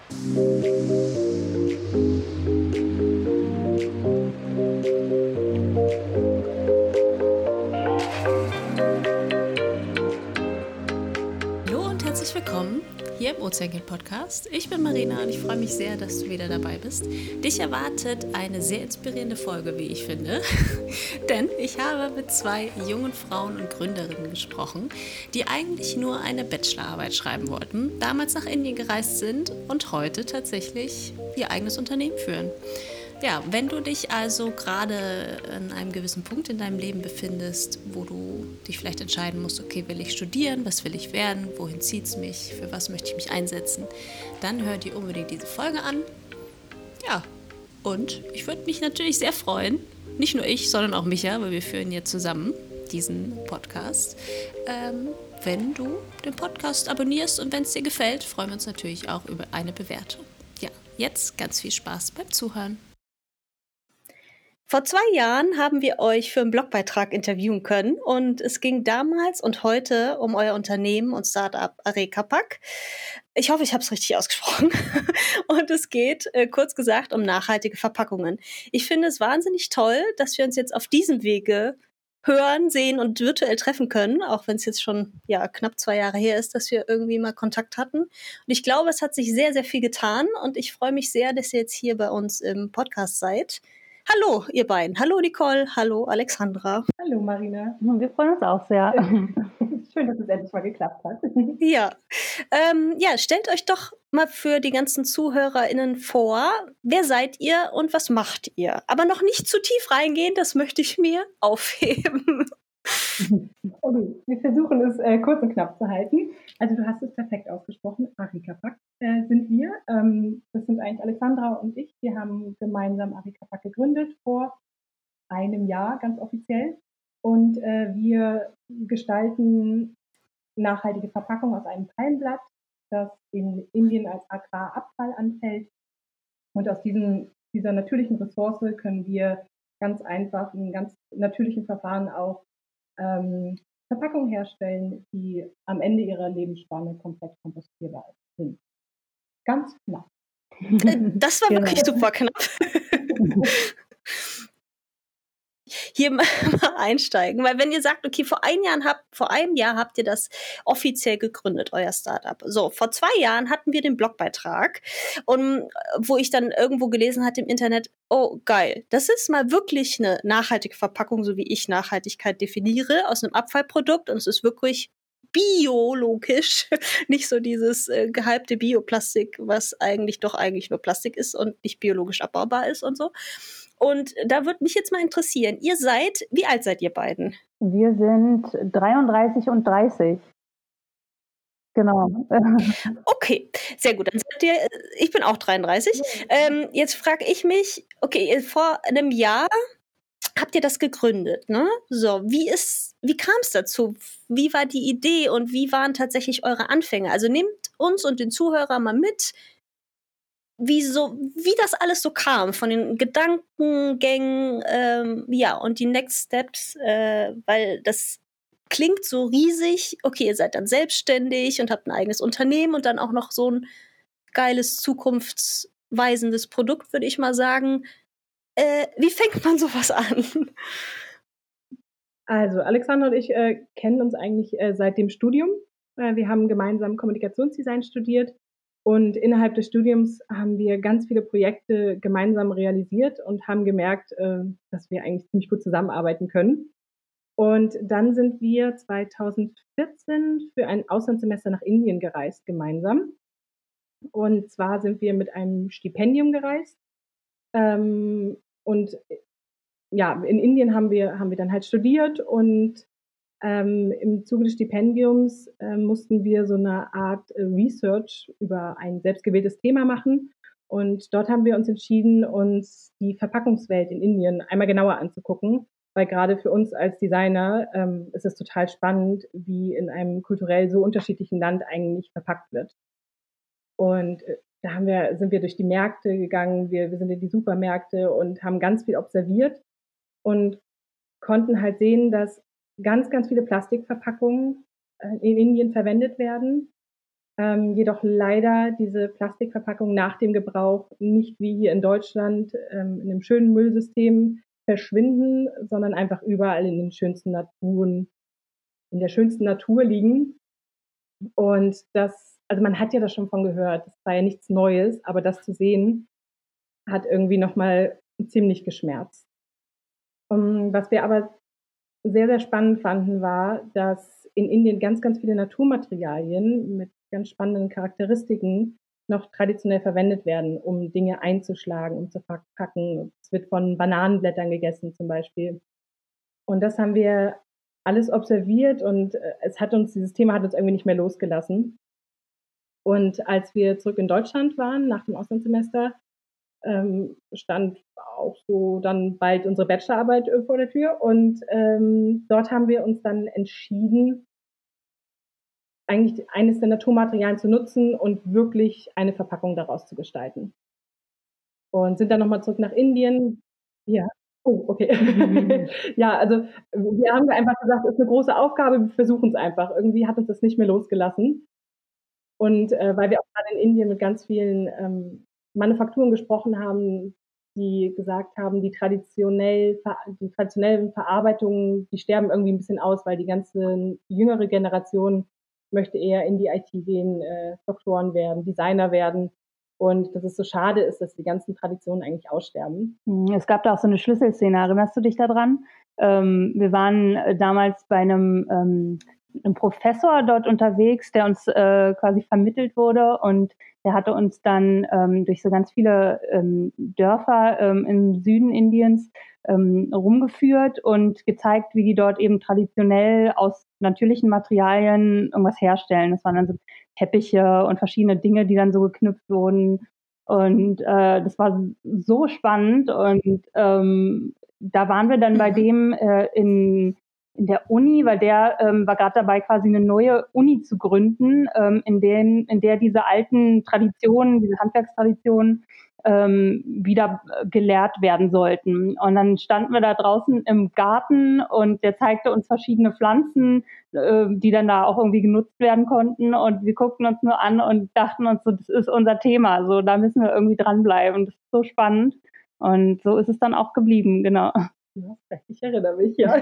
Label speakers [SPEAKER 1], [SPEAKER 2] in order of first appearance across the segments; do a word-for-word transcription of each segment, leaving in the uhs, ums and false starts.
[SPEAKER 1] Hallo und herzlich willkommen hier im Ozeangate-Podcast. Ich bin Marina und ich freue mich sehr, dass du wieder dabei bist. Dich erwartet eine sehr inspirierende Folge, wie ich finde. Denn ich habe mit zwei jungen Frauen und Gründerinnen gesprochen, die eigentlich nur eine Bachelorarbeit schreiben wollten, damals nach Indien gereist sind und heute tatsächlich ihr eigenes Unternehmen führen. Ja, wenn du dich also gerade an einem gewissen Punkt in deinem Leben befindest, wo du dich vielleicht entscheiden musst, okay, will ich studieren, was will ich werden, wohin zieht es mich, für was möchte ich mich einsetzen, dann hör dir unbedingt diese Folge an. Ja, und ich würde mich natürlich sehr freuen, nicht nur ich, sondern auch Micha, weil wir führen jetzt zusammen diesen Podcast, ähm, wenn du den Podcast abonnierst und wenn es dir gefällt, freuen wir uns natürlich auch über eine Bewertung. Ja, jetzt ganz viel Spaß beim Zuhören. Vor zwei Jahren haben wir euch für einen Blogbeitrag interviewen können und es ging damals und heute um euer Unternehmen und Startup Arecapac. Ich hoffe, ich habe es richtig ausgesprochen. Und es geht, äh, kurz gesagt, um nachhaltige Verpackungen. Ich finde es wahnsinnig toll, dass wir uns jetzt auf diesem Wege hören, sehen und virtuell treffen können, auch wenn es jetzt schon ja knapp zwei Jahre her ist, dass wir irgendwie mal Kontakt hatten. Und ich glaube, es hat sich sehr, sehr viel getan und ich freue mich sehr, dass ihr jetzt hier bei uns im Podcast seid. Hallo, ihr beiden. Hallo, Nicole. Hallo, Alexandra.
[SPEAKER 2] Hallo, Marina.
[SPEAKER 3] Wir freuen uns auch sehr.
[SPEAKER 2] Schön, dass es endlich mal geklappt hat.
[SPEAKER 1] Ja, ähm, ja, stellt euch doch mal für die ganzen ZuhörerInnen vor, wer seid ihr und was macht ihr? Aber noch nicht zu tief reingehen, das möchte ich mir aufheben.
[SPEAKER 2] Okay, wir versuchen es äh, kurz und knapp zu halten. Also du hast es perfekt ausgesprochen. Arecapac äh, sind wir. Ähm, das sind eigentlich Alexandra und ich. Wir haben gemeinsam Arecapac gegründet vor einem Jahr, ganz offiziell. Und äh, wir gestalten nachhaltige Verpackung aus einem Palmblatt, das in Indien als Agrarabfall anfällt. Und aus diesem, dieser natürlichen Ressource können wir ganz einfach in ganz natürlichen Verfahren auch ähm, Verpackungen herstellen, die am Ende ihrer Lebensspanne komplett kompostierbar sind. Ganz knapp.
[SPEAKER 1] Das war
[SPEAKER 3] Genau.
[SPEAKER 1] wirklich super knapp. Hier mal einsteigen, weil wenn ihr sagt, okay, vor ein Jahr habt, vor einem Jahr habt ihr das offiziell gegründet, euer Startup. So, vor zwei Jahren hatten wir den Blogbeitrag und wo ich dann irgendwo gelesen hatte im Internet, oh geil, das ist mal wirklich eine nachhaltige Verpackung, so wie ich Nachhaltigkeit definiere, aus einem Abfallprodukt und es ist wirklich biologisch, nicht so dieses äh, gehypte Bioplastik, was eigentlich doch eigentlich nur Plastik ist und nicht biologisch abbaubar ist und so. Und da würde mich jetzt mal interessieren, ihr seid, wie alt seid ihr beiden?
[SPEAKER 3] Wir sind dreiunddreißig und dreißig. Genau.
[SPEAKER 1] Okay, sehr gut. Dann seid ihr, ich bin auch dreiunddreißig. Ähm, jetzt frage ich mich, okay, vor einem Jahr habt ihr das gegründet, ne? So, wie ist, wie kam es dazu? Wie war die Idee und wie waren tatsächlich eure Anfänge? Also nehmt uns und den Zuhörer mal mit, wie so, wie das alles so kam, von den Gedankengängen, ähm, ja, und die Next Steps, äh, weil das klingt so riesig. Okay, ihr seid dann selbstständig und habt ein eigenes Unternehmen und dann auch noch so ein geiles, zukunftsweisendes Produkt, würde ich mal sagen. Äh, wie fängt man sowas an?
[SPEAKER 2] Also Alexandra und ich äh, kennen uns eigentlich äh, seit dem Studium. Äh, wir haben gemeinsam Kommunikationsdesign studiert und innerhalb des Studiums haben wir ganz viele Projekte gemeinsam realisiert und haben gemerkt, äh, dass wir eigentlich ziemlich gut zusammenarbeiten können. Und dann sind wir zweitausendvierzehn für ein Auslandssemester nach Indien gereist gemeinsam. Und zwar sind wir mit einem Stipendium gereist. Ähm, und ja, in Indien haben wir, haben wir dann halt studiert und ähm, im Zuge des Stipendiums äh, mussten wir so eine Art äh, Research über ein selbstgewähltes Thema machen. Und dort haben wir uns entschieden, uns die Verpackungswelt in Indien einmal genauer anzugucken, weil gerade für uns als Designer ähm, ist es total spannend, wie in einem kulturell so unterschiedlichen Land eigentlich verpackt wird. Und äh, da haben wir, sind wir durch die Märkte gegangen, wir, wir sind in die Supermärkte und haben ganz viel observiert und konnten halt sehen, dass ganz, ganz viele Plastikverpackungen in Indien verwendet werden. ähm, jedoch leider diese Plastikverpackung nach dem Gebrauch nicht wie hier in Deutschland ähm, in einem schönen Müllsystem verschwinden, sondern einfach überall in den schönsten Naturen, in der schönsten Natur liegen. Und das, also man hat ja das schon von gehört, das war ja nichts Neues, aber das zu sehen, hat irgendwie nochmal ziemlich geschmerzt. Um, was wir aber sehr, sehr spannend fanden, war, dass in Indien ganz, ganz viele Naturmaterialien mit ganz spannenden Charakteristiken noch traditionell verwendet werden, um Dinge einzuschlagen, um zu verpacken. Es wird von Bananenblättern gegessen zum Beispiel. Und das haben wir alles observiert und äh, es hat uns, dieses Thema hat uns irgendwie nicht mehr losgelassen. Und als wir zurück in Deutschland waren, nach dem Auslandssemester, ähm, stand auch so dann bald unsere Bachelorarbeit äh, vor der Tür. Und ähm, dort haben wir uns dann entschieden, eigentlich eines der Naturmaterialien zu nutzen und wirklich eine Verpackung daraus zu gestalten. Und sind dann nochmal zurück nach Indien. Ja. Oh, okay. Ja, also wir haben einfach gesagt, es ist eine große Aufgabe, wir versuchen es einfach. Irgendwie hat uns das nicht mehr losgelassen. Und äh, weil wir auch gerade in Indien mit ganz vielen ähm, Manufakturen gesprochen haben, die gesagt haben, die, traditionell, die traditionellen Verarbeitungen, die sterben irgendwie ein bisschen aus, weil die ganze jüngere Generation möchte eher in die I T gehen, äh, Doktoren werden, Designer werden. Und dass es so schade ist, dass die ganzen Traditionen eigentlich aussterben.
[SPEAKER 3] Es gab da auch so eine Schlüsselszene, erinnerst du dich daran? Ähm, wir waren damals bei einem, ähm, einem Professor dort unterwegs, der uns äh, quasi vermittelt wurde, und der hatte uns dann ähm, durch so ganz viele ähm, Dörfer ähm, im Süden Indiens ähm, rumgeführt und gezeigt, wie die dort eben traditionell aus natürlichen Materialien irgendwas herstellen. Das waren dann so Teppiche und verschiedene Dinge, die dann so geknüpft wurden. Und äh, das war so spannend. Und ähm, da waren wir dann bei dem äh, in, in der Uni, weil der ähm, war gerade dabei, quasi eine neue Uni zu gründen, ähm, in, den, in der diese alten Traditionen, diese Handwerkstraditionen ähm, wieder gelehrt werden sollten. Und dann standen wir da draußen im Garten und der zeigte uns verschiedene Pflanzen, äh, die dann da auch irgendwie genutzt werden konnten. Und wir guckten uns nur an und dachten uns so, das ist unser Thema. So, da müssen wir irgendwie dranbleiben. Das ist so spannend. Und so ist es dann auch geblieben, genau.
[SPEAKER 2] Ja, ich erinnere mich, ja.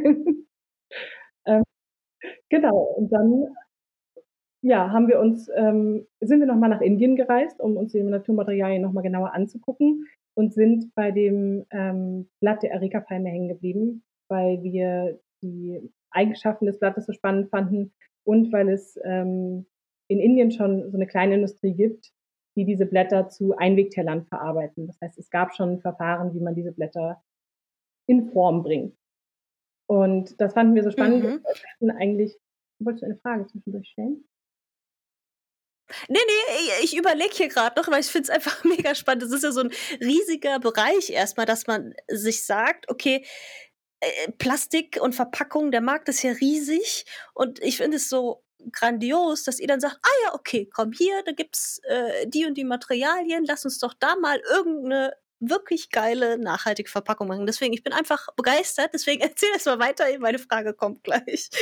[SPEAKER 2] ähm, genau, und dann ja, haben wir uns, ähm, sind wir nochmal nach Indien gereist, um uns die Naturmaterialien nochmal genauer anzugucken und sind bei dem ähm, Blatt der Areca-Palme hängen geblieben, weil wir die Eigenschaften des Blattes so spannend fanden und weil es ähm, in Indien schon so eine kleine Industrie gibt, die diese Blätter zu Einwegtellern verarbeiten. Das heißt, es gab schon Verfahren, wie man diese Blätter in Form bringt. Und das fanden wir so spannend.
[SPEAKER 1] Mhm.
[SPEAKER 2] Wir hatten eigentlich, wolltest du eine Frage zwischendurch stellen?
[SPEAKER 1] Nee, nee, ich überlege hier gerade noch, weil ich finde es einfach mega spannend. Das ist ja so ein riesiger Bereich erstmal, dass man sich sagt: „Okay, äh, Plastik und Verpackung, der Markt ist ja riesig." Und ich finde es so grandios, dass ihr dann sagt: „Ah ja, okay, komm hier, da gibt's, äh, die und die Materialien. Lass uns doch da mal irgendeine wirklich geile, nachhaltige Verpackung machen." Deswegen, ich bin einfach begeistert. Deswegen erzähl erst mal weiter, meine Frage kommt gleich.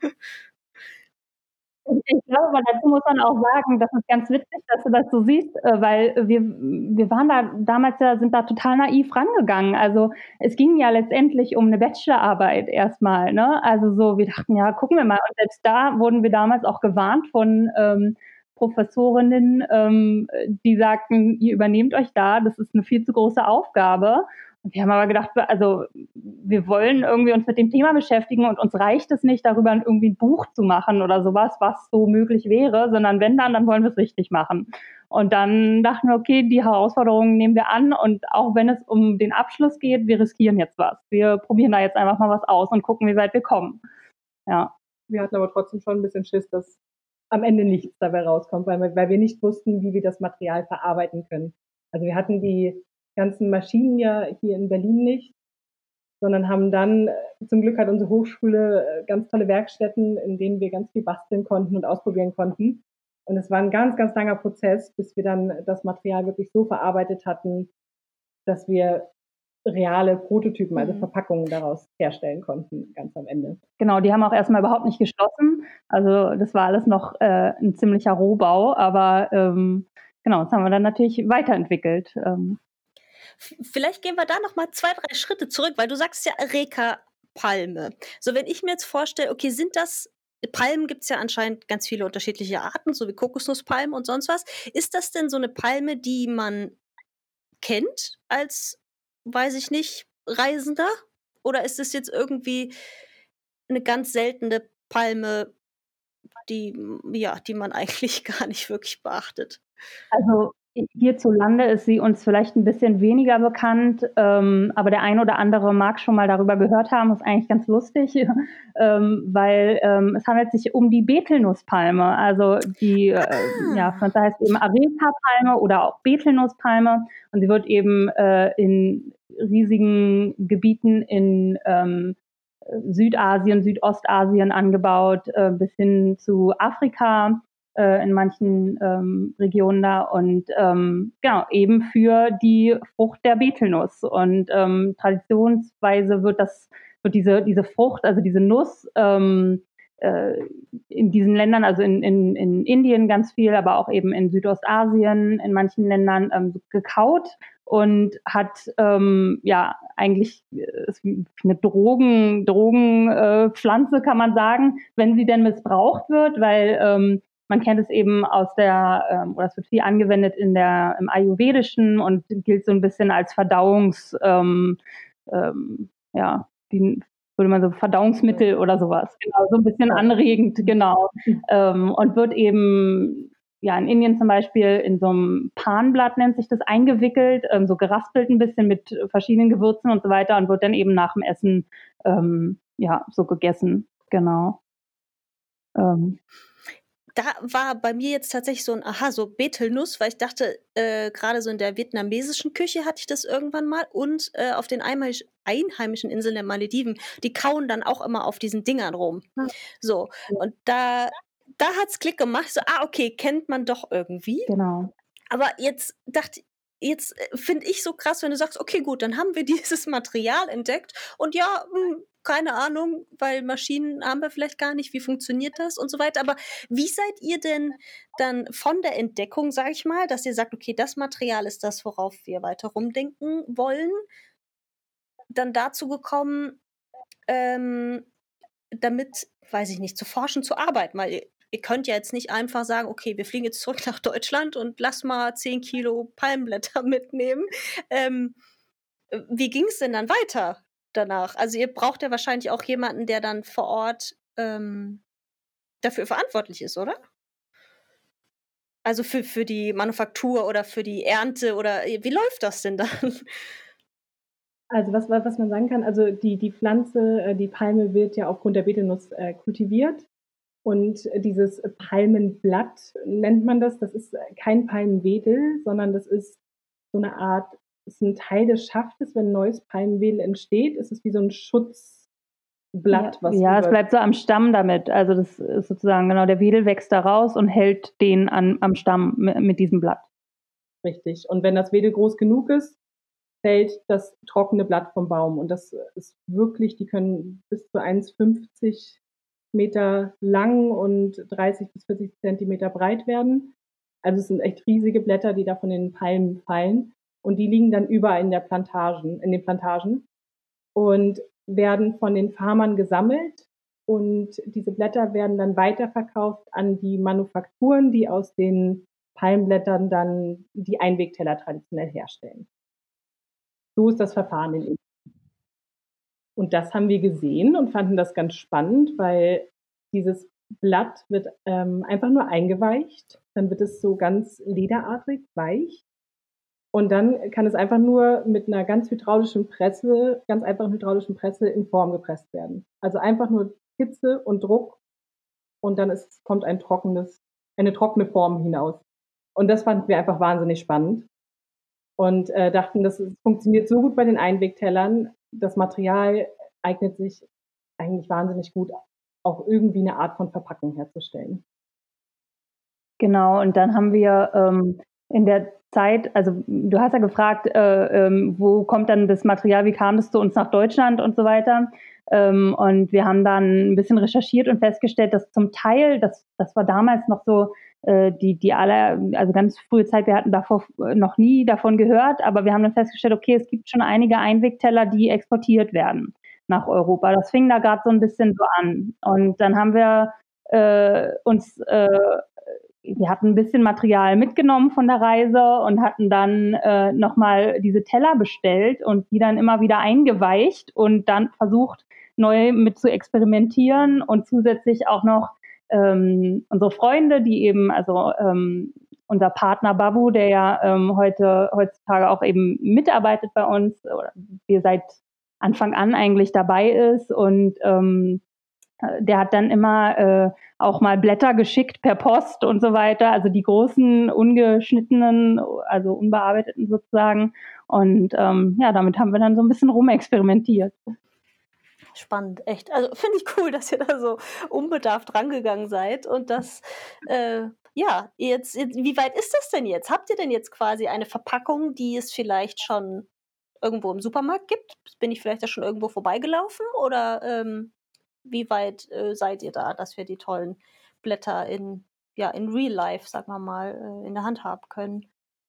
[SPEAKER 3] Ich glaube, aber dazu muss man auch sagen, das ist ganz witzig, dass du das so siehst, äh, weil wir wir waren da damals ja sind da total naiv rangegangen. Also, es ging ja letztendlich um 'ne Bachelorarbeit erst mal, ne? Also so, wir dachten: „Ja, gucken wir mal." Und selbst da wurden wir damals auch gewarnt von, ähm, Professorinnen, ähm, die sagten: „Ihr übernehmt euch da, das ist 'ne viel zu große Aufgabe." Und wir haben aber gedacht, also wir wollen irgendwie uns mit dem Thema beschäftigen und uns reicht es nicht, darüber irgendwie ein Buch zu machen oder sowas, was so möglich wäre, sondern wenn dann, dann wollen wir es richtig machen. Und dann dachten wir, okay, die Herausforderungen nehmen wir an und auch wenn es um den Abschluss geht, wir riskieren jetzt was. Wir probieren da jetzt einfach mal was aus und gucken, wie weit wir kommen. Ja.
[SPEAKER 2] Wir hatten aber trotzdem schon ein bisschen Schiss, dass am Ende nichts dabei rauskommt, weil wir, weil wir nicht wussten, wie wir das Material verarbeiten können. Also wir hatten die ganzen Maschinen ja hier in Berlin nicht, sondern haben dann, zum Glück hat unsere Hochschule ganz tolle Werkstätten, in denen wir ganz viel basteln konnten und ausprobieren konnten. Und es war ein ganz, ganz langer Prozess, bis wir dann das Material wirklich so verarbeitet hatten, dass wir reale Prototypen, also
[SPEAKER 1] Mhm.
[SPEAKER 2] Verpackungen daraus herstellen konnten, ganz am Ende.
[SPEAKER 3] Genau, die haben auch erstmal überhaupt nicht geschlossen. Also das war alles noch äh, ein ziemlicher Rohbau, aber ähm, genau, das haben wir dann natürlich weiterentwickelt. Ähm,
[SPEAKER 1] Vielleicht gehen wir da noch mal zwei, drei Schritte zurück, weil du sagst ja Areca-Palme. So, wenn ich mir jetzt vorstelle, okay, sind das Palmen gibt's ja anscheinend ganz viele unterschiedliche Arten, so wie Kokosnusspalmen und sonst was. Ist das denn so eine Palme, die man kennt als, weiß ich nicht, Reisender? Oder ist es jetzt irgendwie eine ganz seltene Palme, die, mm, ja, die man eigentlich gar nicht wirklich beachtet?
[SPEAKER 3] Also hierzulande ist sie uns vielleicht ein bisschen weniger bekannt, ähm, aber der ein oder andere mag schon mal darüber gehört haben. Ist eigentlich ganz lustig, ähm, weil ähm, es handelt sich um die Betelnusspalme. Also die äh, ja,
[SPEAKER 1] Ah.
[SPEAKER 3] Pflanze heißt eben Areca-Palme oder auch Betelnusspalme und sie wird eben äh, in riesigen Gebieten in ähm, Südasien, Südostasien angebaut, äh, bis hin zu Afrika äh, in manchen ähm, Regionen da und ähm, genau, eben für die Frucht der Betelnuss. Und ähm, traditionsweise wird das, wird diese, diese Frucht, also diese Nuss, ähm, äh, in diesen Ländern, also in, in, in Indien ganz viel, aber auch eben in Südostasien, in manchen Ländern ähm, gekaut und hat ähm, ja eigentlich äh, eine Drogen, Drogenpflanze, äh, kann man sagen, wenn sie denn missbraucht wird, weil ähm, man kennt es eben aus der, ähm, oder es wird viel angewendet in der, im Ayurvedischen und gilt so ein bisschen als Verdauungs, ähm, ähm, ja, wie würde man so Verdauungsmittel oder sowas, genau, so ein bisschen anregend, genau. Ähm, und wird eben, ja, in Indien zum Beispiel in so einem Panblatt nennt sich das eingewickelt, ähm, so geraspelt ein bisschen mit verschiedenen Gewürzen und so weiter und wird dann eben nach dem Essen, ähm, ja, so gegessen, genau. Ähm,
[SPEAKER 1] Da war bei mir jetzt tatsächlich so ein Aha, so Betelnuss, weil ich dachte, äh, grade so in der vietnamesischen Küche hatte ich das irgendwann mal und, äh, auf den einheimisch einheimischen Inseln der Malediven, die kauen dann auch immer auf diesen Dingern rum. So, und da da hat's Klick gemacht. Ich so: „Ah, okay, kennt man doch irgendwie."
[SPEAKER 3] genau.
[SPEAKER 1] Aber jetzt dachte jetzt, äh, finde ich so krass, wenn du sagst: „Okay, gut, dann haben wir dieses Material entdeckt und ja, hm, keine Ahnung, weil Maschinen haben wir vielleicht gar nicht, wie funktioniert das und so weiter." Aber wie seid ihr denn dann von der Entdeckung, sage ich mal, dass ihr sagt: „Okay, das Material ist das, worauf wir weiter rumdenken wollen", dann dazu gekommen, ähm, damit, weiß ich nicht, zu forschen, zu arbeiten? Weil ihr ihr könnt ja jetzt nicht einfach sagen: „Okay, wir fliegen jetzt zurück nach Deutschland und lass mal zehn Kilo Palmblätter mitnehmen." Ähm, äh, wie ging's denn dann weiter danach? Also, ihr braucht ja wahrscheinlich auch jemanden, der dann vor Ort, ähm, dafür verantwortlich ist, oder? Also, für für die Manufaktur oder für die Ernte oder, äh, wie läuft das denn dann?
[SPEAKER 2] Also, was was man sagen kann, also die die Pflanze, äh, die Palme wird ja aufgrund der Betelnuss, äh, kultiviert und äh, dieses Palmenblatt nennt man das. Das ist, äh, kein Palmwedel, sondern das ist so 'ne Art, ist 'n Teil des Schaftes, wenn neues Palmwedel entsteht, ist es wie so 'n
[SPEAKER 3] Ja,
[SPEAKER 2] Schutzblatt, was
[SPEAKER 3] ja, es
[SPEAKER 2] über
[SPEAKER 3] bleibt so am Stamm damit. Also das ist sozusagen genau, der Wedel wächst da raus und hält den an am Stamm mi mit diesem Blatt.
[SPEAKER 2] richtig. Und wenn das Wedel groß genug ist, fällt das trockene Blatt vom Baum. Und das ist wirklich, die können bis zu eins fünfzig Meter lang und dreißig bis vierzig Zentimeter breit werden. Also es sind echt riesige Blätter, die da von den Palmen fallen. Und die liegen dann überall in der Plantagen, in den Plantagen und werden von den Farmern gesammelt. Und diese Blätter werden dann weiterverkauft an die Manufakturen, die aus den Palmblättern dann die Einwegteller traditionell herstellen. So ist das Verfahren in Indien. Und das haben wir gesehen und fanden das ganz spannend, weil dieses Blatt wird ähm, einfach nur eingeweicht. Dann wird es so ganz lederartig weich. Und dann kann es einfach nur mit einer ganz hydraulischen Presse, ganz einfachen hydraulischen Presse in Form gepresst werden. Also einfach nur Hitze und Druck und dann ist, kommt ein trockenes, eine trockene Form hinaus. Und das fanden wir einfach wahnsinnig spannend und äh, dachten, das ist, funktioniert so gut bei den Einwegtellern. Das Material eignet sich eigentlich wahnsinnig gut, auch irgendwie eine Art von Verpackung herzustellen.
[SPEAKER 3] Genau, und dann haben wir, ähm, in der Zeit, also du hast ja gefragt, äh, ähm, wo kommt dann das Material, wie kam das zu uns nach Deutschland und so weiter. Ähm, und wir haben dann ein bisschen recherchiert und festgestellt, dass zum Teil, das, das war damals noch so, äh, die, die aller, also ganz frühe Zeit, wir hatten davor noch nie davon gehört, aber wir haben dann festgestellt, okay, es gibt schon einige Einwegteller, die exportiert werden nach Europa. Das fing da gerade so ein bisschen so an. Und dann haben wir äh, uns äh, wir hatten ein bisschen Material mitgenommen von der Reise und hatten dann äh, nochmal diese Teller bestellt und die dann immer wieder eingeweicht und dann versucht, neu mit zu experimentieren und zusätzlich auch noch ähm, unsere Freunde, die eben, also ähm, unser Partner Babu, der ja ähm, heute heutzutage auch eben mitarbeitet bei uns, oder wir seit Anfang an eigentlich dabei ist und ähm, der hat dann immer äh, auch mal Blätter geschickt per Post und so weiter, also die großen, ungeschnittenen, also unbearbeiteten sozusagen. Und ähm, ja, damit haben wir dann so ein bisschen rumexperimentiert.
[SPEAKER 1] Spannend, echt. Also finde ich cool, dass ihr da so unbedarft rangegangen seid und das, äh, ja, jetzt, jetzt, wie weit ist das denn jetzt? Habt ihr denn jetzt quasi eine Verpackung, die es vielleicht schon irgendwo im Supermarkt gibt? Bin ich vielleicht da schon irgendwo vorbeigelaufen oder ähm, wie weit äh, seid ihr da, dass wir die tollen Blätter in, ja, in Real Life, sagen wir mal, äh, in der Hand haben können?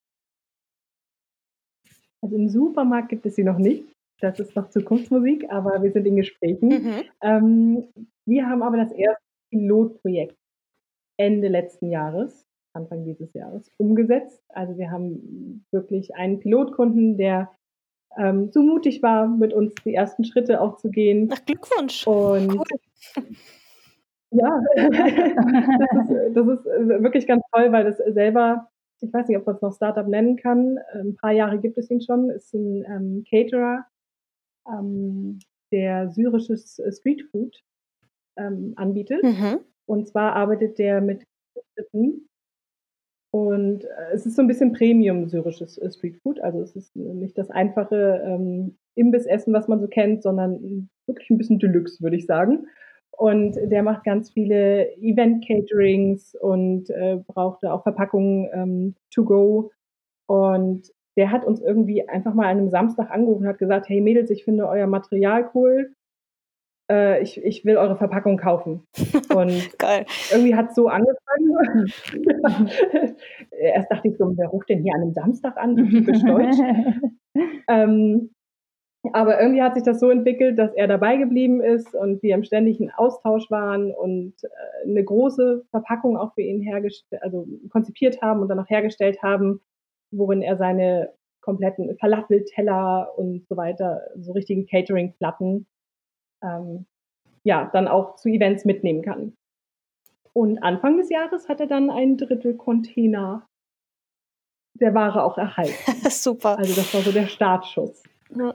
[SPEAKER 2] Also im Supermarkt gibt es sie noch nicht. Das ist noch Zukunftsmusik, aber wir sind in Gesprächen.
[SPEAKER 1] Mhm.
[SPEAKER 2] Ähm, wir haben aber das erste Pilotprojekt Ende letzten Jahres, Anfang dieses Jahres, umgesetzt. Also wir haben wirklich einen Pilotkunden, der ähm, so mutig war, mit uns die ersten Schritte auch zu gehen.
[SPEAKER 1] Ach, Glückwunsch.
[SPEAKER 2] Und
[SPEAKER 1] Cool.
[SPEAKER 2] ja, das ist, das ist wirklich ganz toll, weil das selber, ich weiß nicht, ob man es noch Startup nennen kann, ein paar Jahre gibt es ihn schon, ist ein ähm, Caterer, ähm, der syrisches Streetfood ähm, anbietet.
[SPEAKER 1] Mhm.
[SPEAKER 2] Und zwar arbeitet der mit Geflüchteten. Und äh, es ist so ein bisschen Premium syrisches äh, Streetfood. Also es ist nicht das einfache ähm, Imbissessen, was man so kennt, sondern wirklich ein bisschen Deluxe, würde ich sagen. Und der macht ganz viele Event-Caterings und äh, brauchte auch Verpackungen ähm, to go. Und der hat uns irgendwie einfach mal an einem Samstag angerufen und hat gesagt, hey Mädels, ich finde euer Material cool. Äh, ich, ich will eure Verpackung kaufen. Und
[SPEAKER 1] Geil.
[SPEAKER 2] irgendwie hat es so angefangen. Erst dachte ich so, wer ruft denn hier an einem Samstag an? So typisch deutsch. ähm, aber irgendwie hat sich das so entwickelt, dass er dabei geblieben ist und wir im ständigen Austausch waren und äh, eine große Verpackung auch für ihn hergestellt, also konzipiert haben und dann auch hergestellt haben, worin er seine kompletten Falafel-Teller und so weiter, so richtige Catering-Platten, ähm, ja, dann auch zu Events mitnehmen kann. Und Anfang des Jahres hat er dann ein Drittel Container der Ware auch erhalten.
[SPEAKER 1] Super.
[SPEAKER 2] Also das war so der Startschuss.
[SPEAKER 1] Ja.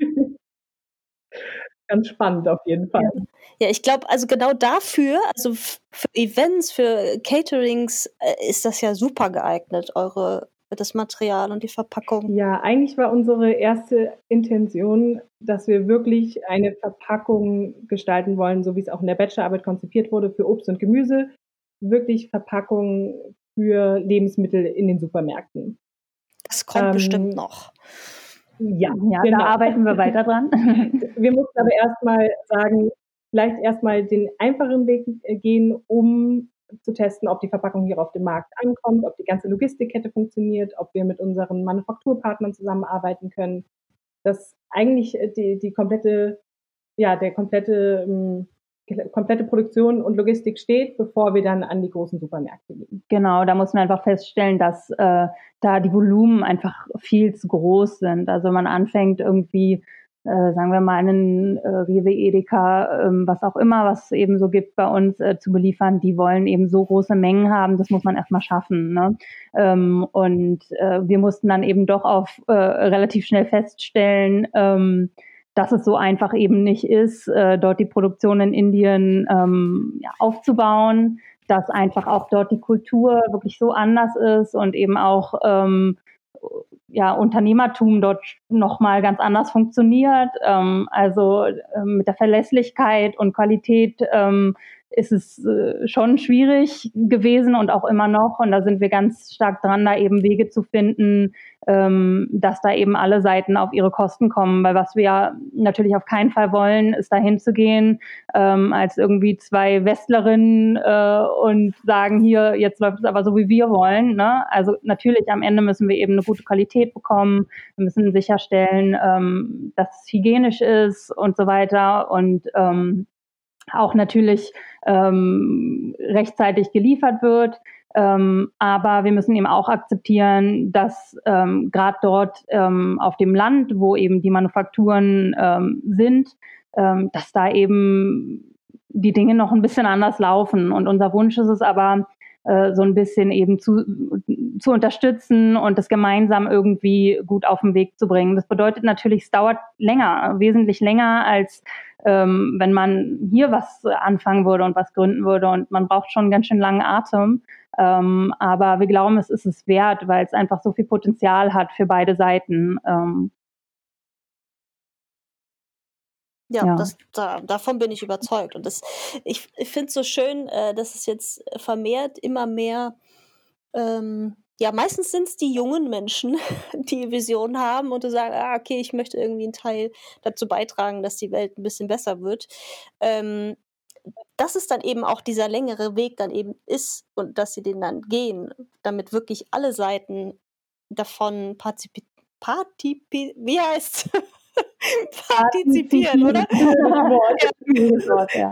[SPEAKER 2] Ganz spannend auf jeden Fall.
[SPEAKER 1] Ja, ich glaube, also genau dafür, also f- für Events, für Caterings, äh, ist das ja super geeignet, eure das Material und die Verpackung.
[SPEAKER 2] Ja, eigentlich war unsere erste Intention, dass wir wirklich eine Verpackung gestalten wollen, so wie es auch in der Bachelorarbeit konzipiert wurde, für Obst und Gemüse. Wirklich Verpackungen für Lebensmittel in den Supermärkten.
[SPEAKER 1] Das kommt
[SPEAKER 2] Ähm,
[SPEAKER 1] bestimmt noch.
[SPEAKER 2] Ja,
[SPEAKER 3] Ja,
[SPEAKER 2] genau.
[SPEAKER 3] da arbeiten wir weiter dran.
[SPEAKER 2] Wir mussten aber erstmal sagen, vielleicht erstmal den einfachen Weg äh, gehen, um zu testen, ob die Verpackung hier auf dem Markt ankommt, ob die ganze Logistikkette funktioniert, ob wir mit unseren Manufakturpartnern zusammenarbeiten können. Dass eigentlich äh, die, die komplette, ja, der komplette, ähm, komplette Produktion und Logistik steht, bevor wir dann an die großen Supermärkte gehen.
[SPEAKER 3] Genau, da muss man einfach feststellen, dass äh, da die Volumen einfach viel zu groß sind. Also man anfängt irgendwie, äh, sagen wir mal, einen äh, Rewe, Edeka, ähm, was auch immer, was es eben so gibt bei uns äh, zu beliefern, die wollen eben so große Mengen haben, das muss man erstmal schaffen. Ne? Ähm, und äh, wir mussten dann eben doch auf äh, relativ schnell feststellen, ähm, dass es so einfach eben nicht ist, äh, dort die Produktion in Indien ähm, ja, aufzubauen, dass einfach auch dort die Kultur wirklich so anders ist und eben auch ähm, ja, Unternehmertum dort nochmal ganz anders funktioniert. Ähm, also ähm, mit der Verlässlichkeit und Qualität ähm, ist es äh, schon schwierig gewesen und auch immer noch. Und da sind wir ganz stark dran, da eben Wege zu finden, ähm, dass da eben alle Seiten auf ihre Kosten kommen. Weil was wir ja natürlich auf keinen Fall wollen, ist da hinzugehen ähm, als irgendwie zwei Westlerinnen äh, und sagen, hier, jetzt läuft es aber so, wie wir wollen. Ne? Also natürlich am Ende müssen wir eben eine gute Qualität bekommen. Wir müssen sicherstellen, ähm, dass es hygienisch ist und so weiter. Und ähm, auch natürlich ähm, rechtzeitig geliefert wird. Ähm, aber wir müssen eben auch akzeptieren, dass ähm, gerade dort ähm, auf dem Land, wo eben die Manufakturen ähm, sind, ähm, dass da eben die Dinge noch ein bisschen anders laufen. Und unser Wunsch ist es aber, äh, so ein bisschen eben zu, zu unterstützen und das gemeinsam irgendwie gut auf den Weg zu bringen. Das bedeutet natürlich, es dauert länger, wesentlich länger als Ähm, wenn man hier was anfangen würde und was gründen würde. Und man braucht schon einen ganz schön langen Atem. Ähm, aber wir glauben, es ist es wert, weil es einfach so viel Potenzial hat für beide Seiten. Ähm,
[SPEAKER 4] Ja,
[SPEAKER 3] ja.
[SPEAKER 4] das, da, davon bin ich überzeugt. Und das, ich, ich finde es so schön, äh, dass es jetzt vermehrt immer mehr, ähm, ja, meistens sind es die jungen Menschen, die Visionen haben und die sagen, ah, okay, ich möchte irgendwie einen Teil dazu beitragen, dass die Welt ein bisschen besser wird. Ähm, dass es dann eben auch dieser längere Weg dann eben ist und dass sie den dann gehen, damit wirklich alle Seiten davon partizipieren. Partipi- wie heißt partizipieren, oder?
[SPEAKER 3] Wort, ja.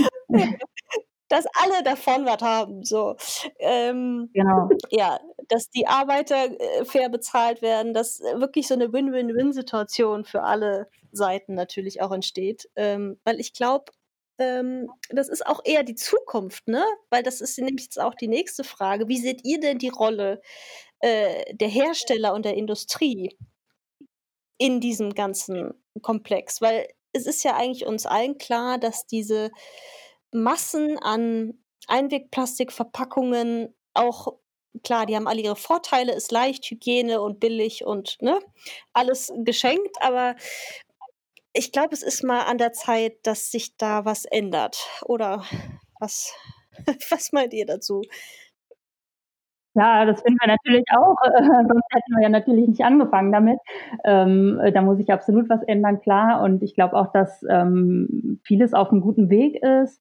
[SPEAKER 4] Dass alle davon was haben, so. Ähm,
[SPEAKER 3] Genau.
[SPEAKER 4] ja, dass die Arbeiter äh, fair bezahlt werden, dass äh, wirklich so eine Win-Win-Win-Situation für alle Seiten natürlich auch entsteht. Ähm, weil ich glaube, ähm, das ist auch eher die Zukunft, ne? Weil das ist nämlich jetzt auch die nächste Frage. Wie seht ihr denn die Rolle äh, der Hersteller und der Industrie in diesem ganzen Komplex? Weil es ist ja eigentlich uns allen klar, dass diese Massen an Einwegplastikverpackungen auch, klar, die haben alle ihre Vorteile, ist leicht, Hygiene und billig und ne, alles geschenkt, aber ich glaube, es ist mal an der Zeit, dass sich da was ändert. Oder was, was meint ihr dazu?
[SPEAKER 3] Ja, das finden wir natürlich auch, äh, sonst hätten wir ja natürlich nicht angefangen damit. Ähm, da muss sich absolut was ändern, klar. Und ich glaube auch, dass ähm, vieles auf einem guten Weg ist.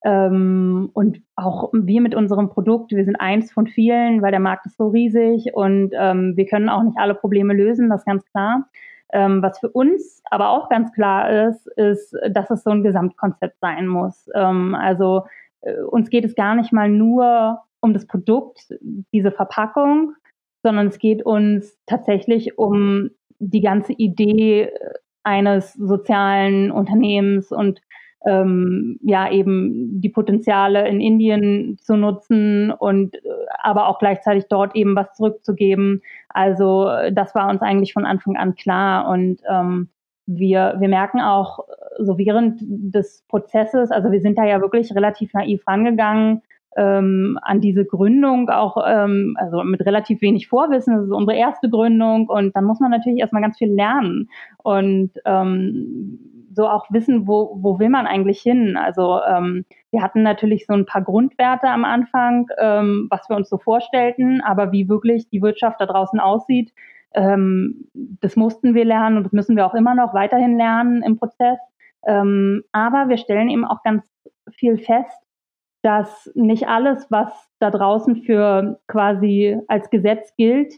[SPEAKER 3] Ähm, und auch wir mit unserem Produkt, wir sind eins von vielen, weil der Markt ist so riesig und ähm, wir können auch nicht alle Probleme lösen, das ist ganz klar. Ähm, was für uns aber auch ganz klar ist, ist, dass es so ein Gesamtkonzept sein muss. Ähm, also äh, uns geht es gar nicht mal nur um das Produkt, diese Verpackung, sondern es geht uns tatsächlich um die ganze Idee eines sozialen Unternehmens und ähm, ja eben die Potenziale in Indien zu nutzen und äh, aber auch gleichzeitig dort eben was zurückzugeben. Also das war uns eigentlich von Anfang an klar und ähm, wir, wir merken auch so während des Prozesses, also wir sind da ja wirklich relativ naiv rangegangen, ähm, an diese Gründung auch, ähm, also mit relativ wenig Vorwissen. Das ist unsere erste Gründung und dann muss man natürlich erstmal ganz viel lernen und ähm, so auch wissen, wo, wo will man eigentlich hin. Also ähm, wir hatten natürlich so ein paar Grundwerte am Anfang, ähm, was wir uns so vorstellten, aber wie wirklich die Wirtschaft da draußen aussieht, ähm, das mussten wir lernen und das müssen wir auch immer noch weiterhin lernen im Prozess. Ähm, aber wir stellen eben auch ganz viel fest, dass nicht alles, was da draußen für quasi als Gesetz gilt,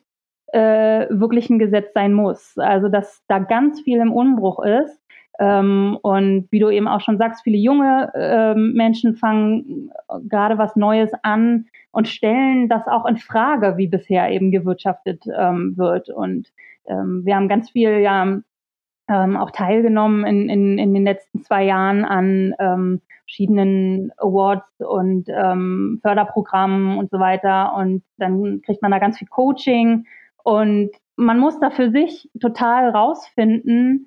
[SPEAKER 3] äh, wirklich ein Gesetz sein muss. Also dass da ganz viel im Umbruch ist. Ähm, und wie du eben auch schon sagst, viele junge ähm, Menschen fangen gerade was Neues an und stellen das auch in Frage, wie bisher eben gewirtschaftet ähm, wird. Und ähm, wir haben ganz viel ja ähm, auch teilgenommen in, in, in den letzten zwei Jahren an ähm, verschiedenen Awards und ähm, Förderprogrammen und so weiter. Und dann kriegt man da ganz viel Coaching. Und man muss da für sich total rausfinden,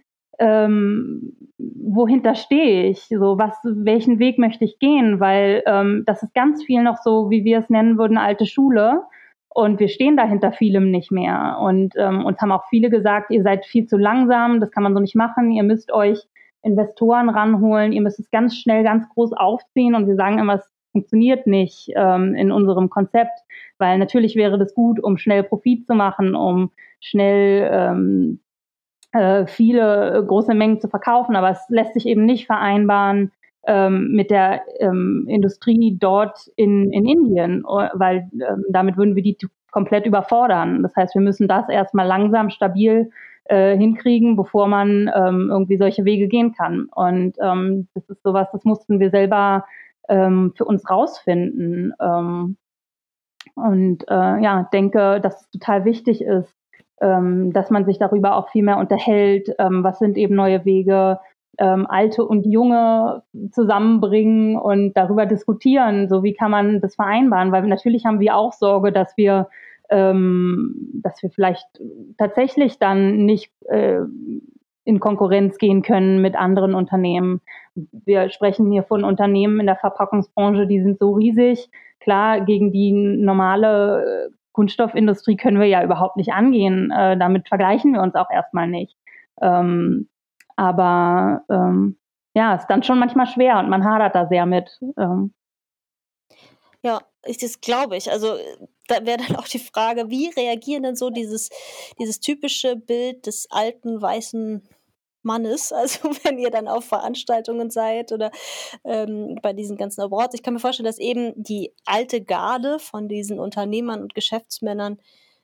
[SPEAKER 3] ähm, wohinter stehe ich, so was, welchen Weg möchte ich gehen, weil ähm, das ist ganz viel noch so, wie wir es nennen würden, alte Schule. Und wir stehen dahinter vielem nicht mehr. Und ähm, uns haben auch viele gesagt, ihr seid viel zu langsam, das kann man so nicht machen, ihr müsst euch Investoren ranholen, ihr müsst es ganz schnell, ganz groß aufziehen und wir sagen immer, es funktioniert nicht ähm, in unserem Konzept, weil natürlich wäre das gut, um schnell Profit zu machen, um schnell ähm, äh, viele große Mengen zu verkaufen, aber es lässt sich eben nicht vereinbaren ähm, mit der ähm, Industrie dort in, in Indien, weil ähm, damit würden wir die komplett überfordern. Das heißt, wir müssen das erstmal langsam, stabil äh, hinkriegen, bevor man ähm, irgendwie solche Wege gehen kann. Und ähm, das ist sowas, das mussten wir selber ähm, für uns rausfinden. Ähm, und äh, ja, denke, dass es total wichtig ist, ähm, dass man sich darüber auch viel mehr unterhält. Ähm, was sind eben neue Wege, ähm, Alte und Junge zusammenbringen und darüber diskutieren. So wie kann man das vereinbaren? Weil natürlich haben wir auch Sorge, dass wir ähm, dass wir vielleicht tatsächlich dann nicht äh, in Konkurrenz gehen können mit anderen Unternehmen. Wir sprechen hier von Unternehmen in der Verpackungsbranche, die sind so riesig. Klar, gegen die normale Kunststoffindustrie können wir ja überhaupt nicht angehen. Äh, damit vergleichen wir uns auch erstmal nicht. Ähm, aber ähm, ja, ist dann schon manchmal schwer und man hadert da sehr mit. Ähm.
[SPEAKER 4] Ja, ich, das glaube ich. Also da wäre dann auch die Frage, wie reagieren denn so dieses, dieses typische Bild des alten weißen Mannes, also wenn ihr dann auf Veranstaltungen seid oder ähm, bei diesen ganzen Awards. Ich kann mir vorstellen, dass eben die alte Garde von diesen Unternehmern und Geschäftsmännern,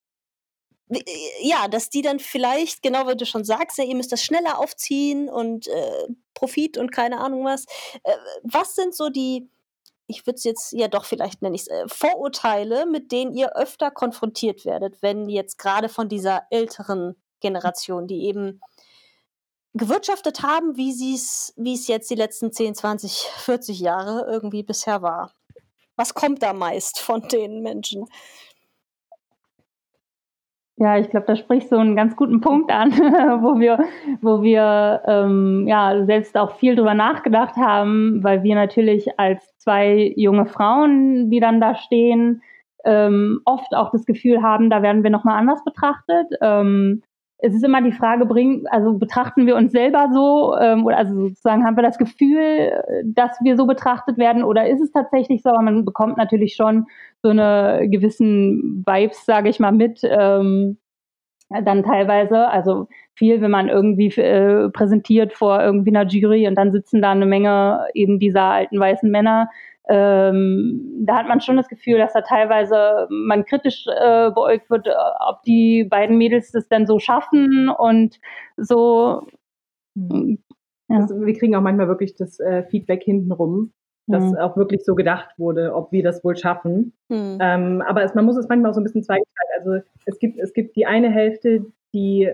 [SPEAKER 4] ja, dass die dann vielleicht, genau wie du schon sagst, ja, ihr müsst das schneller aufziehen und äh, Profit und keine Ahnung was. Äh, was sind so die, ich würde es jetzt, ja doch, vielleicht nenne ich es, äh, Vorurteile, mit denen ihr öfter konfrontiert werdet, wenn jetzt gerade von dieser älteren Generation, die eben gewirtschaftet haben, wie sie es, wie es jetzt die letzten zehn, zwanzig, vierzig Jahre irgendwie bisher war. Was kommt da meist von den Menschen?
[SPEAKER 3] Ja, ich glaube, da sprichst du einen ganz guten Punkt an, wo wir, wo wir ähm, ja selbst auch viel drüber nachgedacht haben, weil wir natürlich als zwei junge Frauen, die dann da stehen, ähm, oft auch das Gefühl haben, da werden wir nochmal anders betrachtet. Ähm, es ist immer die Frage, bringen, also betrachten wir uns selber so, ähm, oder also sozusagen haben wir das Gefühl, dass wir so betrachtet werden, oder ist es tatsächlich so? Aber man bekommt natürlich schon so eine gewissen Vibes, sage ich mal, mit, ähm, dann teilweise, also viel, wenn man irgendwie äh, präsentiert vor irgendwie einer Jury und dann sitzen da eine Menge eben dieser alten weißen Männer. Ähm, da hat man schon das Gefühl, dass da teilweise man kritisch äh, beäugt wird, ob die beiden Mädels das denn so schaffen und so.
[SPEAKER 2] Ja. Das, wir kriegen auch manchmal wirklich das äh, Feedback hintenrum, dass mhm. auch wirklich so gedacht wurde, ob wir das wohl schaffen. Mhm. Ähm, aber es, man muss es manchmal auch so ein bisschen zweigeteilt. Also es gibt, es gibt die eine Hälfte, die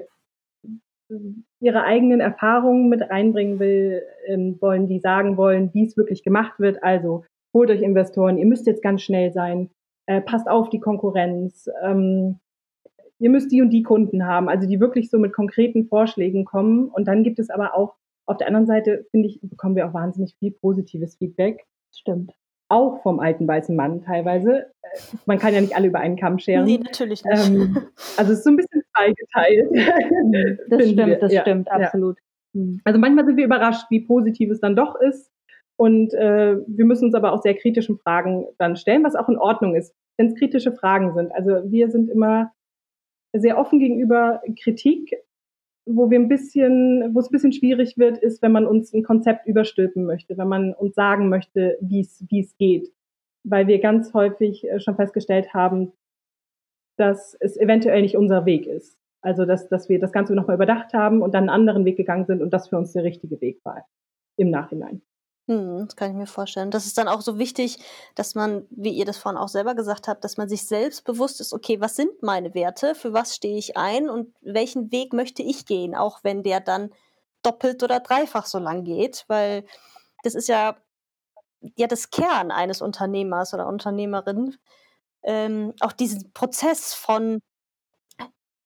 [SPEAKER 2] ihre eigenen Erfahrungen mit reinbringen will, ähm, wollen, die sagen wollen, wie es wirklich gemacht wird. Also holt euch Investoren, ihr müsst jetzt ganz schnell sein, äh, passt auf die Konkurrenz, ähm, ihr müsst die und die Kunden haben, also die wirklich so mit konkreten Vorschlägen kommen. Und dann gibt es aber auch, auf der anderen Seite, finde ich, bekommen wir auch wahnsinnig viel positives Feedback.
[SPEAKER 3] Stimmt.
[SPEAKER 2] Auch vom alten weißen Mann teilweise. Man kann ja nicht alle über einen Kamm scheren.
[SPEAKER 4] Nee, natürlich nicht.
[SPEAKER 2] Ähm, also es ist so ein bisschen zweigeteilt.
[SPEAKER 3] Das stimmt,
[SPEAKER 2] wir.
[SPEAKER 3] das
[SPEAKER 2] ja,
[SPEAKER 3] stimmt, absolut.
[SPEAKER 2] Ja. Also manchmal sind wir überrascht, wie positiv es dann doch ist. Und äh, wir müssen uns aber auch sehr kritischen Fragen dann stellen, was auch in Ordnung ist, wenn es kritische Fragen sind. Also wir sind immer sehr offen gegenüber Kritik. Wo wir ein bisschen, wo es ein bisschen schwierig wird, ist, wenn man uns ein Konzept überstülpen möchte, wenn man uns sagen möchte, wie es, wie es geht. Weil wir ganz häufig schon festgestellt haben, dass es eventuell nicht unser Weg ist. Also, dass, dass wir das Ganze nochmal überdacht haben und dann einen anderen Weg gegangen sind und das für uns der richtige Weg war im Nachhinein.
[SPEAKER 4] Hm, das kann ich mir vorstellen. Das ist dann auch so wichtig, dass man, wie ihr das vorhin auch selber gesagt habt, dass man sich selbst bewusst ist, okay, was sind meine Werte, für was stehe ich ein und welchen Weg möchte ich gehen, auch wenn der dann doppelt oder dreifach so lang geht, weil das ist ja, ja das Kern eines Unternehmers oder Unternehmerin, ähm, auch diesen Prozess von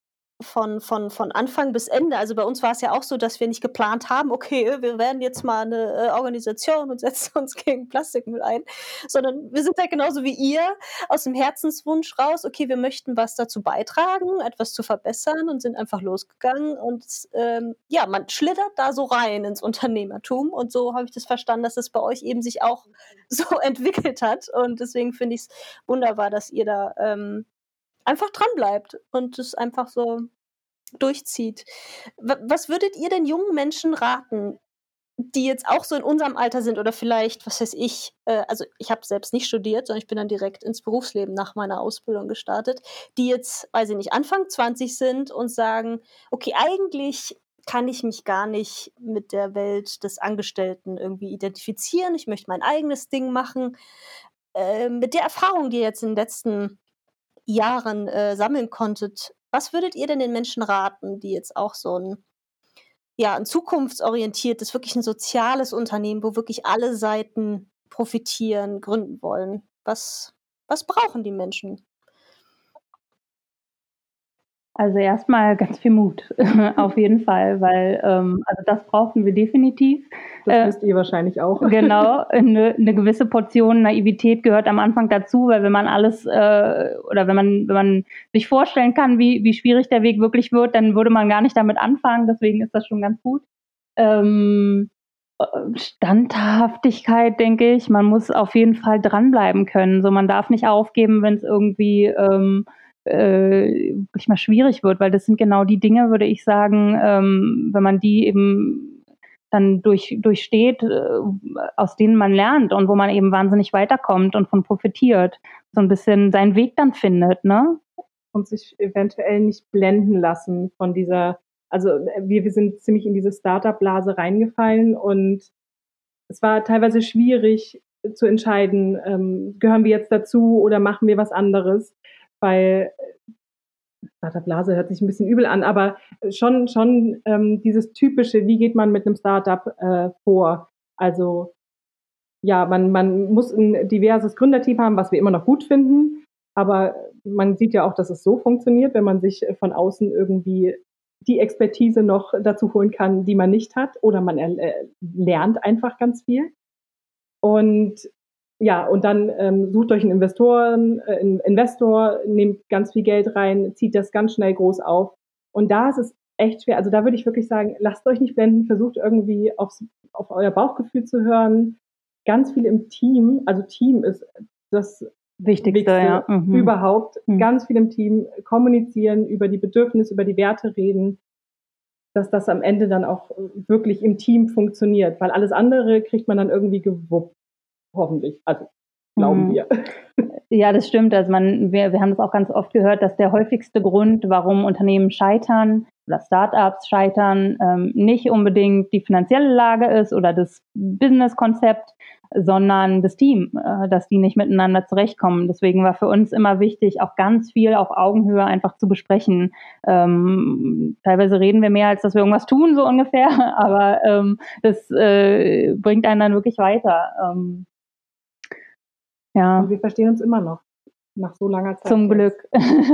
[SPEAKER 4] von, von, von Anfang bis Ende. Also bei uns war es ja auch so, dass wir nicht geplant haben, okay, wir werden jetzt mal eine äh, Organisation und setzen uns gegen Plastikmüll ein, sondern wir sind ja genauso wie ihr aus dem Herzenswunsch raus, okay, wir möchten was dazu beitragen, etwas zu verbessern und sind einfach losgegangen und ähm, ja, man schlittert da so rein ins Unternehmertum und so habe ich das verstanden, dass es bei euch eben sich auch so entwickelt hat und deswegen finde ich es wunderbar, dass ihr da ähm, einfach dran bleibt und es einfach so durchzieht. W- Was würdet ihr den jungen Menschen raten, die jetzt auch so in unserem Alter sind oder vielleicht, was weiß ich, äh, also ich habe selbst nicht studiert, sondern ich bin dann direkt ins Berufsleben nach meiner Ausbildung gestartet, die jetzt, weiß ich nicht, Anfang zwanzig sind und sagen, okay, eigentlich kann ich mich gar nicht mit der Welt des Angestellten irgendwie identifizieren, ich möchte mein eigenes Ding machen. Äh, mit der Erfahrung, die ihr jetzt in den letzten Jahren äh, sammeln konntet, was würdet ihr denn den Menschen raten, die jetzt auch so ein, ja, ein zukunftsorientiertes, wirklich ein soziales Unternehmen, wo wirklich alle Seiten profitieren, gründen wollen? Was, was brauchen die Menschen?
[SPEAKER 3] Also erstmal ganz viel Mut, auf jeden Fall, weil ähm, also das brauchen wir definitiv.
[SPEAKER 2] Das
[SPEAKER 3] Äh,
[SPEAKER 2] wisst ihr wahrscheinlich auch.
[SPEAKER 3] Genau, eine, eine gewisse Portion Naivität gehört am Anfang dazu, weil wenn man alles äh, oder wenn man wenn man sich vorstellen kann, wie wie schwierig der Weg wirklich wird, dann würde man gar nicht damit anfangen. Deswegen ist das schon ganz gut. Ähm, äh, Standhaftigkeit, denke ich. Man muss auf jeden Fall dranbleiben können. So, man darf nicht aufgeben, wenn es irgendwie ähm, äh, wirklich mal schwierig wird, weil das sind genau die Dinge, würde ich sagen, ähm, wenn man die eben dann durch, durchsteht, äh, aus denen man lernt und wo man eben wahnsinnig weiterkommt und von profitiert, so ein bisschen seinen Weg dann findet, ne?
[SPEAKER 2] Und sich eventuell nicht blenden lassen von dieser, also wir, wir sind ziemlich in diese Startup-Blase reingefallen und es war teilweise schwierig zu entscheiden, ähm, gehören wir jetzt dazu oder machen wir was anderes, weil Startup-Blase hört sich ein bisschen übel an, aber schon, schon ähm, dieses typische, wie geht man mit einem Startup äh, vor? Also ja, man, man muss ein diverses Gründerteam haben, was wir immer noch gut finden, aber man sieht ja auch, dass es so funktioniert, wenn man sich von außen irgendwie die Expertise noch dazu holen kann, die man nicht hat, oder man äh, lernt einfach ganz viel. Und ja, und dann ähm, sucht euch einen Investoren, äh, einen Investor, nehmt ganz viel Geld rein, zieht das ganz schnell groß auf. Und da ist es echt schwer. Also da würde ich wirklich sagen, lasst euch nicht blenden, versucht irgendwie aufs, auf euer Bauchgefühl zu hören. Ganz viel im Team, also Team ist das
[SPEAKER 3] Wichtigste,
[SPEAKER 2] Wichtigste
[SPEAKER 3] ja. Mhm.
[SPEAKER 2] überhaupt.
[SPEAKER 3] Mhm.
[SPEAKER 2] Ganz viel im Team kommunizieren, über die Bedürfnisse, über die Werte reden, dass das am Ende dann auch wirklich im Team funktioniert. Weil alles andere kriegt man dann irgendwie gewuppt. Hoffentlich, also glauben
[SPEAKER 3] Mhm.
[SPEAKER 2] wir.
[SPEAKER 3] Ja, das stimmt. Also man, wir, wir haben das auch ganz oft gehört, dass der häufigste Grund, warum Unternehmen scheitern oder Startups scheitern, ähm, nicht unbedingt die finanzielle Lage ist oder das Businesskonzept, sondern das Team, äh, dass die nicht miteinander zurechtkommen. Deswegen war für uns immer wichtig, auch ganz viel auf Augenhöhe einfach zu besprechen. Ähm, teilweise reden wir mehr, als dass wir irgendwas tun, so ungefähr, aber ähm, das äh, bringt einen dann wirklich weiter. Ähm, ja.
[SPEAKER 2] Und wir verstehen uns immer noch, nach so langer Zeit.
[SPEAKER 3] Zum
[SPEAKER 2] jetzt.
[SPEAKER 3] Glück.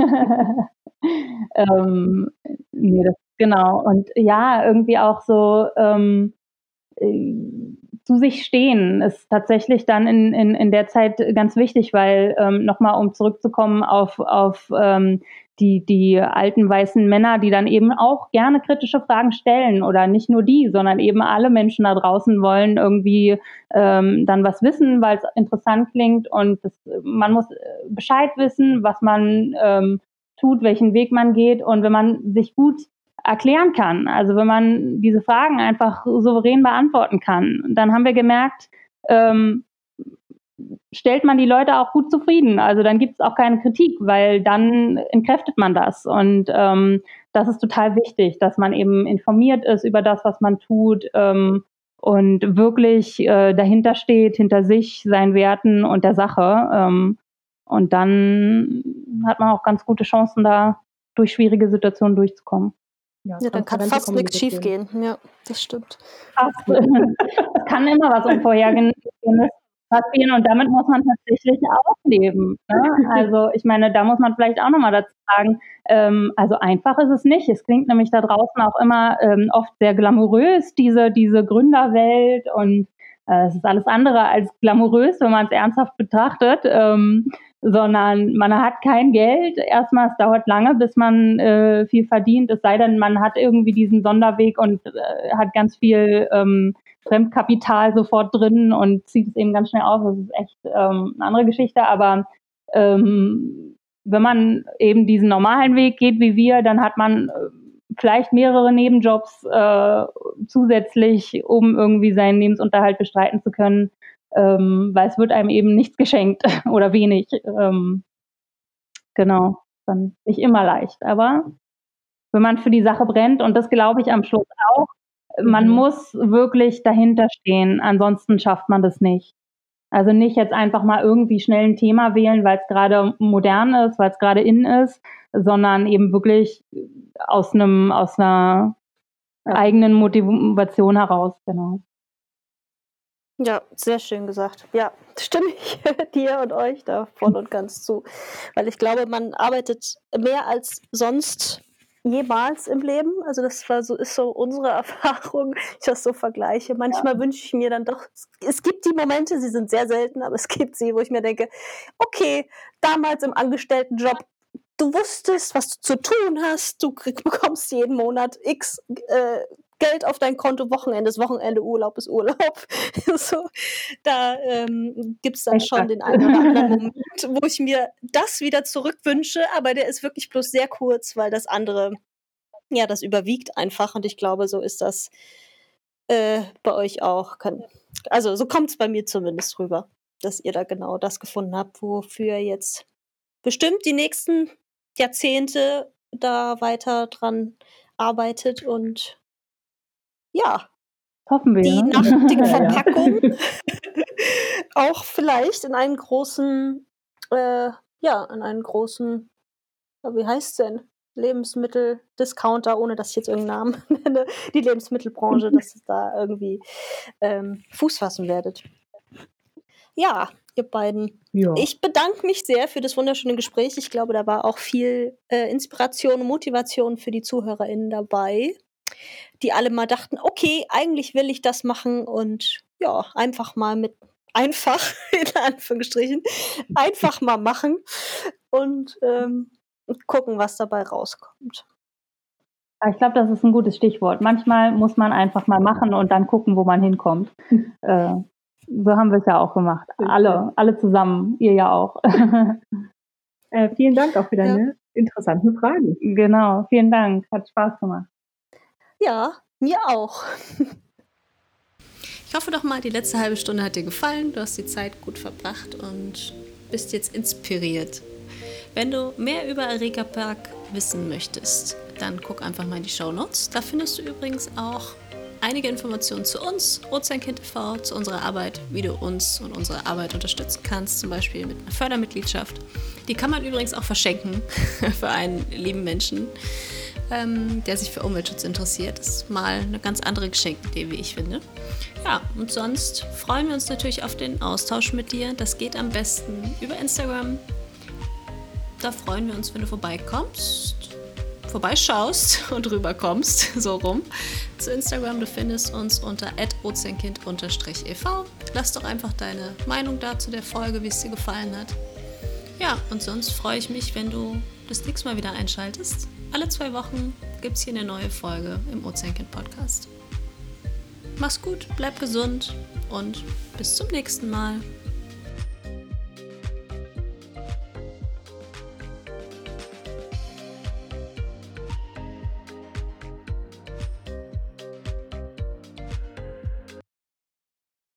[SPEAKER 3] ähm, nee, das, genau. Und ja, irgendwie auch so ähm, äh, zu sich stehen ist tatsächlich dann in, in, in der Zeit ganz wichtig, weil ähm, nochmal, um zurückzukommen auf, auf ähm, die, die alten weißen Männer, die dann eben auch gerne kritische Fragen stellen oder nicht nur die, sondern eben alle Menschen da draußen wollen irgendwie ähm, dann was wissen, weil es interessant klingt und das, man muss Bescheid wissen, was man ähm, tut, welchen Weg man geht und wenn man sich gut erklären kann, also wenn man diese Fragen einfach souverän beantworten kann, dann haben wir gemerkt, ähm, stellt man die Leute auch gut zufrieden. Also dann gibt es auch keine Kritik, weil dann entkräftet man das. Und ähm, das ist total wichtig, dass man eben informiert ist über das, was man tut ähm, und wirklich äh, dahinter steht, hinter sich, seinen Werten und der Sache. Ähm, und dann hat man auch ganz gute Chancen, da durch schwierige Situationen durchzukommen.
[SPEAKER 4] Ja, ja, dann kann fast nichts schief gehen. Ja, das stimmt.
[SPEAKER 3] Fast. Es kann immer was Unvorhergesehenes passieren und damit muss man tatsächlich auch leben. Ne? Also ich meine, da muss man vielleicht auch nochmal dazu sagen, ähm, also einfach ist es nicht. Es klingt nämlich da draußen auch immer ähm, oft sehr glamourös, diese, diese Gründerwelt, und äh, es ist alles andere als glamourös, wenn man es ernsthaft betrachtet, ähm, sondern man hat kein Geld. Erstmal, es dauert lange, bis man äh, viel verdient, es sei denn, man hat irgendwie diesen Sonderweg und äh, hat ganz viel ähm, Fremdkapital sofort drin und zieht es eben ganz schnell auf. Das ist echt ähm, eine andere Geschichte. Aber ähm, wenn man eben diesen normalen Weg geht wie wir, dann hat man äh, vielleicht mehrere Nebenjobs äh, zusätzlich, um irgendwie seinen Lebensunterhalt bestreiten zu können, ähm, weil es wird einem eben nichts geschenkt oder wenig. Ähm, genau, dann nicht immer leicht. Aber wenn man für die Sache brennt, und das glaube ich am Schluss auch, man mhm. muss wirklich dahinter stehen, ansonsten schafft man das nicht. Also nicht jetzt einfach mal irgendwie schnell ein Thema wählen, weil es gerade modern ist, weil es gerade in ist, sondern eben wirklich aus einem, aus einer ja. eigenen Motivation heraus, genau.
[SPEAKER 4] Ja, sehr schön gesagt. Ja, stimme ich dir und euch da voll und ganz zu. Weil ich glaube, man arbeitet mehr als sonst jemals im Leben. Also das war so, ist so unsere Erfahrung, ich das so vergleiche. Manchmal ja. wünsche ich mir dann doch, es gibt die Momente, sie sind sehr selten, aber es gibt sie, wo ich mir denke, okay, damals im Angestelltenjob, du wusstest, was du zu tun hast, du krieg, bekommst jeden Monat X äh, Geld auf dein Konto, Wochenende ist Wochenende, Urlaub ist Urlaub. so, da ähm, gibt es dann Echt? schon den einen oder anderen Moment, wo ich mir das wieder zurückwünsche, aber der ist wirklich bloß sehr kurz, weil das andere, ja, das überwiegt einfach, und ich glaube, so ist das äh, bei euch auch. Kann, also so kommt es bei mir zumindest rüber, dass ihr da genau das gefunden habt, wofür ihr jetzt bestimmt die nächsten Jahrzehnte da weiter dran arbeitet, und ja,
[SPEAKER 3] hoffen wir,
[SPEAKER 4] die
[SPEAKER 3] ne?
[SPEAKER 4] nachhaltige Verpackung auch vielleicht in einen großen, äh, ja, in einen großen, wie heißt es denn? Lebensmittel-Discounter, ohne dass ich jetzt irgendeinen Namen nenne, die Lebensmittelbranche, dass es da irgendwie ähm, Fuß fassen werdet. Ja, ihr beiden. Ja. Ich bedanke mich sehr für das wunderschöne Gespräch. Ich glaube, da war auch viel äh, Inspiration und Motivation für die ZuhörerInnen dabei, die alle mal dachten, okay, eigentlich will ich das machen, und ja, einfach mal mit, einfach, in Anführungsstrichen, einfach mal machen und ähm, gucken, was dabei rauskommt.
[SPEAKER 3] Ich glaube, das ist ein gutes Stichwort. Manchmal muss man einfach mal machen und dann gucken, wo man hinkommt. äh, so haben wir es ja auch gemacht. Alle, alle zusammen, ihr ja auch.
[SPEAKER 2] äh, vielen Dank auch für deine ja. interessanten Fragen.
[SPEAKER 3] Genau, vielen Dank. Hat Spaß gemacht.
[SPEAKER 4] Ja, mir auch.
[SPEAKER 1] Ich hoffe doch mal, die letzte halbe Stunde hat dir gefallen. Du hast die Zeit gut verbracht und bist jetzt inspiriert. Wenn du mehr über Areca Park wissen möchtest, dann guck einfach mal in die Shownotes. Da findest du übrigens auch einige Informationen zu uns, Ozeankind T V, zu unserer Arbeit, wie du uns und unsere Arbeit unterstützen kannst, zum Beispiel mit einer Fördermitgliedschaft. Die kann man übrigens auch verschenken für einen lieben Menschen, ähm, der sich für Umweltschutz interessiert. Das ist mal eine ganz andere Geschenkidee, wie ich finde. Ja, und sonst freuen wir uns natürlich auf den Austausch mit dir. Das geht am besten über Instagram. Da freuen wir uns, wenn du vorbeikommst, vorbeischaust und rüberkommst, so rum, zu Instagram. Du findest uns unter at ozeankind e v. Lass doch einfach deine Meinung da zu der Folge, wie es dir gefallen hat. Ja, und sonst freue ich mich, wenn du das nächste Mal wieder einschaltest. Alle zwei Wochen gibt es hier eine neue Folge im Ozeankind Podcast. Mach's gut, bleib gesund und bis zum nächsten Mal.